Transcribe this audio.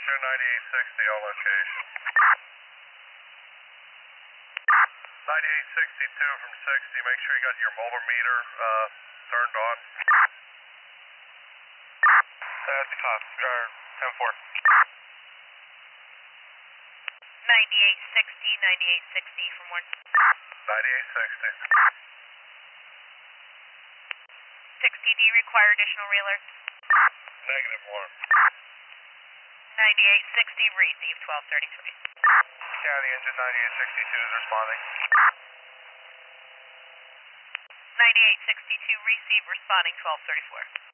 show 9860 on location. 9862 from 60, make sure you got your molar meter turned on. That's cop, 10-4. 9860 from 1. 9860. 60, do you require additional re-alerts? Negative 1. 9860, receive 1233. County engine 9862 is responding. 9862, receive, responding 1234.